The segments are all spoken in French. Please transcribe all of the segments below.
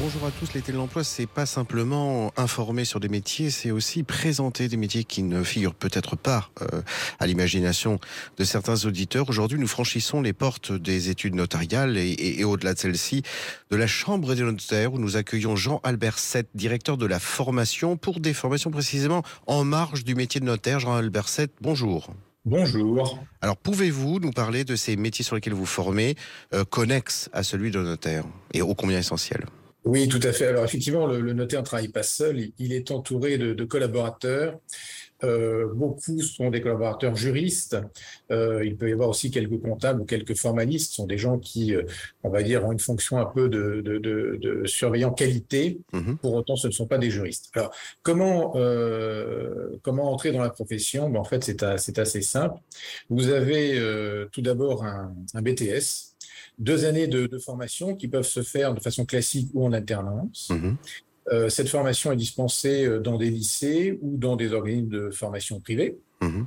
Bonjour à tous. L'été de l'emploi, c'est pas simplement informer sur des métiers, c'est aussi présenter des métiers qui ne figurent peut-être pas à l'imagination de certains auditeurs. Aujourd'hui, nous franchissons les portes des études notariales et au-delà de celles-ci, de la Chambre des notaires où nous accueillons Jean-Albert Sett, directeur de la formation pour des formations précisément en marge du métier de notaire. Jean-Albert Sett, bonjour. Bonjour. Alors, pouvez-vous nous parler de ces métiers sur lesquels vous formez, connexes à celui de notaire et ô combien essentiels? Oui, tout à fait. Alors effectivement, le notaire ne travaille pas seul, il est entouré de collaborateurs. Beaucoup sont des collaborateurs juristes. Il peut y avoir aussi quelques comptables ou quelques formalistes. Ce sont des gens qui, on va dire, ont une fonction un peu de surveillant qualité. Pour autant, ce ne sont pas des juristes. Alors, comment entrer dans la profession? En fait, c'est assez simple. Vous avez tout d'abord un BTS. 2 années de formation qui peuvent se faire de façon classique ou en alternance. Cette formation est dispensée dans des lycées ou dans des organismes de formation privés.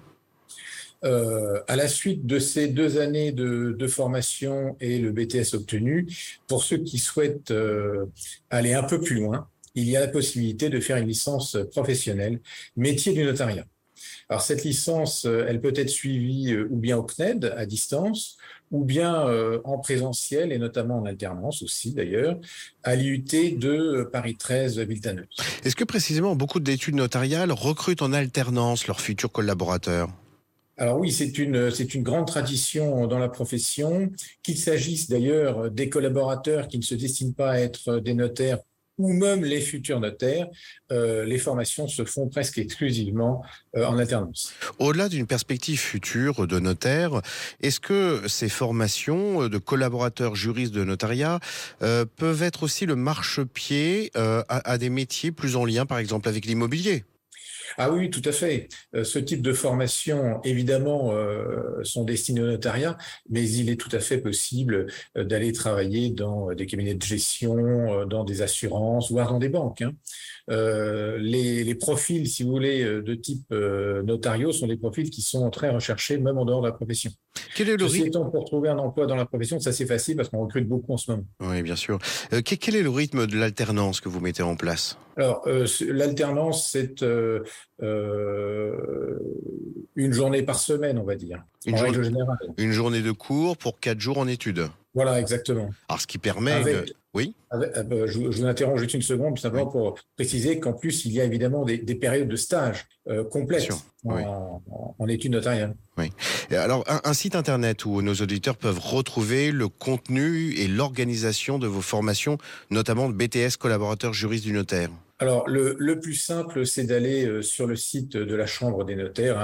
À la suite de ces 2 années de formation et le BTS obtenu, pour ceux qui souhaitent aller un peu plus loin, il y a la possibilité de faire une licence professionnelle, métier du notariat. Alors cette licence, elle peut être suivie ou bien au CNED à distance, ou bien en présentiel et notamment en alternance aussi d'ailleurs, à l'IUT de Paris 13 Villetaneuse. Est-ce que précisément beaucoup d'études notariales recrutent en alternance leurs futurs collaborateurs? Alors oui, c'est une grande tradition dans la profession, qu'il s'agisse d'ailleurs des collaborateurs qui ne se destinent pas à être des notaires ou même les futurs notaires, les formations se font presque exclusivement en alternance. Au-delà d'une perspective future de notaire, est-ce que ces formations de collaborateurs juristes de notariat peuvent être aussi le marchepied à des métiers plus en lien, par exemple, avec l'immobilier ? Ah oui, tout à fait. Ce type de formation, évidemment, sont destinées au notariat, mais il est tout à fait possible d'aller travailler dans des cabinets de gestion, dans des assurances, voire dans des banques. Les profils, si vous voulez, de type notariaux sont des profils qui sont très recherchés, même en dehors de la profession. Quel est le Ceci rythme ? étant, pour trouver un emploi dans la profession, ça c'est facile parce qu'on recrute beaucoup en ce moment. Oui, bien sûr. Quel est le rythme de l'alternance que vous mettez en place ? Alors, l'alternance, c'est une journée par semaine, on va dire, en règle générale. Une journée de cours pour 4 jours en études. Voilà, exactement. Alors, ce qui permet... Oui. Je vous interromps juste une seconde, tout simplement pour préciser qu'en plus, il y a évidemment des périodes de stage complètes en études notariales. Oui. Et alors, un site internet où nos auditeurs peuvent retrouver le contenu et l'organisation de vos formations, notamment de BTS collaborateur juriste du notaire. Alors, le plus simple, c'est d'aller sur le site de la Chambre des notaires,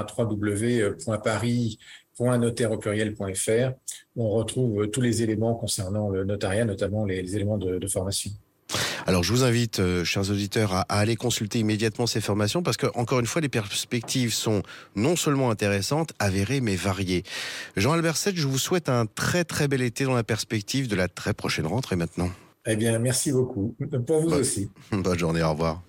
www.paris.notaire.fr. On retrouve tous les éléments concernant le notariat, notamment les éléments de formation. Alors, je vous invite, chers auditeurs, à aller consulter immédiatement ces formations parce que, encore une fois, les perspectives sont non seulement intéressantes, avérées, mais variées. Jean-Albert Sett, je vous souhaite un très très bel été dans la perspective de la très prochaine rentrée maintenant. Eh bien, merci beaucoup. Pour vous aussi. Bonne journée, au revoir.